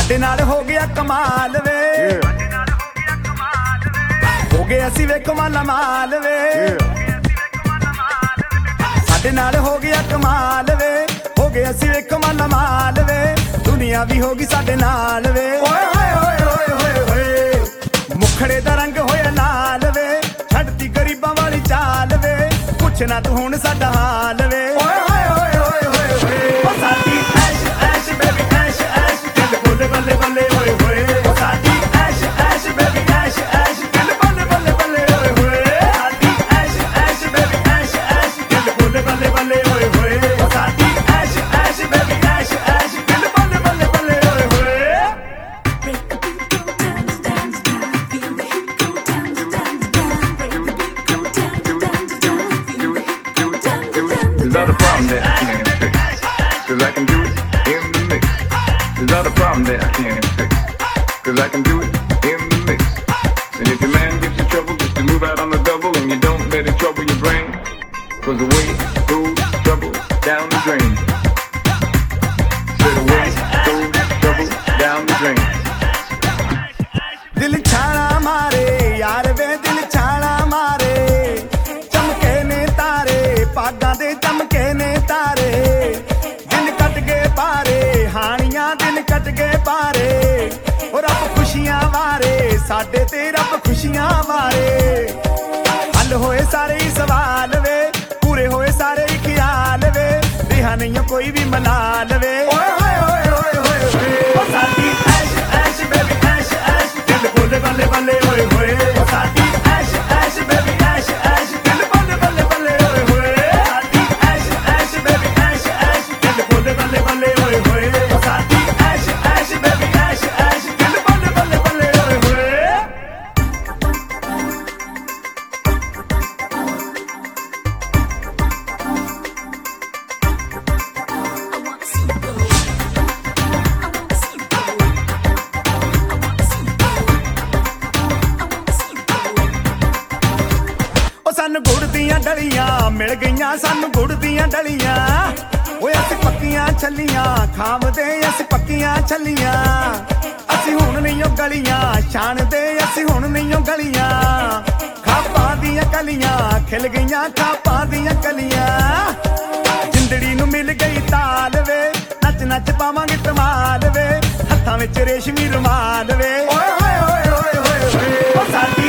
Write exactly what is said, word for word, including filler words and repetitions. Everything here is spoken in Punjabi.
ਸਾਡੇ ਨਾਲ ਹੋ ਗਿਆ ਕਮਾਲ ਵੇ ਹੋ ਗਏ ਅਸੀਂ ਵੇ ਕਮਾਲ ਮਾਲ ਵੇ ਸਾਡੇ ਨਾਲ ਹੋ ਗਿਆ ਕਮਾਲ ਵੇ ਹੋ ਗਏ ਅਸੀਂ ਵੇ ਕਮਾਲ ਮਾਲ ਵੇ ਦੁਨੀਆ ਵੀ ਹੋ ਗਈ ਸਾਡੇ ਨਾਲ ਵੇ ਓਏ ਹੋਏ ਹੋਏ ਹੋਏ ਹੋਏ ਹੋਏ ਮੁਖੜੇ ਦਾ ਰੰਗ ਹੋਇਆ ਲਾਲ ਵੇ ਛੱਡਤੀ ਗਰੀਬਾਂ ਵਾਲੀ ਚਾਲ ਵੇ ਪੁੱਛ ਨਾ ਤੂੰ ਹੁਣ ਸਾਡਾ ਹਾਲ ਵੇ ਓਏ ਹੋਏ ਹੋਏ ਹੋਏ ਹੋਏ ਹੋਏ ਓ ਸਾਡੀ ਐਸ਼ ਐਸ਼ ਬੇਬੀ ਐਸ਼ ਐਸ਼ ਦਿਲ ਬੱਲੇ ਬੱਲੇ ਬੱਲੇ ਹੋਏ ਹੋਏ ਓ ਸਾਡੀ ਐਸ਼ ਐਸ਼ ਬੇਬੀ ਐਸ਼ ਐਸ਼ ਦਿਲ ਬੱਲੇ ਬੱਲੇ ਬੱਲੇ ਹੋਏ ਹੋਏ ਸਾਡੀ ਐਸ਼ ਐਸ਼ ਬੇਬੀ ਐਸ਼ ਐਸ਼ ਦਿਲ ਬੱਲੇ ਬੱਲੇ ਬੱਲੇ ਹੋਏ ਹੋਏ ਓ ਸਾਡੀ ਐਸ਼ ਐਸ਼ ਬੇਬੀ ਐਸ਼ ਐਸ਼ ਦਿਲ ਬੱਲੇ ਬੱਲੇ ਬੱਲੇ ਹੋਏ ਹੋਏ Is that a problem that I can't fix? Cause I can do it in the mix. Is that a problem that I can't fix? Cause I can do it in the mix. And if your man gives you trouble, just to move out on the double and you don't let it trouble your brain. Cause the way goes trouble down the drain. Said away goes trouble down the drain. दिल छाड़ा मारे यार वे दिल छाड़ा मारे चमके ने तारे पागां दे चमके ने तारे दिन कट गए पारे हानियां दिन कट गए पारे और रब खुशियां वारे साडे ते रब खुशियां वारे हल होए सारे ही सवाल वे पूरे होए सारे ही ख्याल वे रिहा नहीं कोई भी मलाल वे ओए होए होए होए होए होए ओ साडी ऐश ऐश बेबी ऐश ऐश दिल बोले बल्ले बल्ले होए होए ओ साडी ऐश ऐश बेबी ऐश ऐश दिल बोले बल्ले बल्ले होए होए साडी ऐश ऐश बेबी ऐश ऐश दिल बोले बल्ले बल्ले होए होए ओ साडी ऐश ऐश बेबी ऐश ऐश दिल बोले बल्ले बल्ले होए होए ਸਾਨੂੰ ਗੁੜ ਦੀਆਂ ਡਲੀਆਂ ਮਿਲ ਗਈਆਂ ਸਾਨੂੰ ਗੁੜ ਦੀਆਂ ਡਲੀਆਂ ਓਏ ਅਸੀਂ ਪੱਕੀਆਂ ਛੱਲੀਆਂ ਖਾਵਦੇ ਅਸੀਂ ਪੱਕੀਆਂ ਛੱਲੀਆਂ ਅਸੀਂ ਹੁਣ ਨਹੀਂ ਉਹ ਗਲੀਆਂ ਛਾਣਦੇ ਅਸੀਂ ਹੁਣ ਨਹੀਂ ਉਹ ਗਲੀਆਂ ਖਾਪਾਂ ਦੀਆਂ ਕਲੀਆਂ ਖਿਲ ਗਈਆਂ ਖਾਪਾਂ ਦੀਆਂ ਕਲੀਆਂ ਜਿੰਦੜੀ ਨੂੰ ਮਿਲ ਗਈ ਤਾਲ ਵੇ ਨੱਚ ਨੱਚ ਪਾਵਾਂਗੇ ਧਮਾਲ ਵੇ ਹੱਥਾਂ ਵਿੱਚ ਰੇਸ਼ਮੀ ਰੁਮਾਲ ਵੇ ਓਏ ਹੋਏ ਹੋਏ ਹੋਏ ਹੋਏ ਹੋਏ ਓ ਸਾਡੀ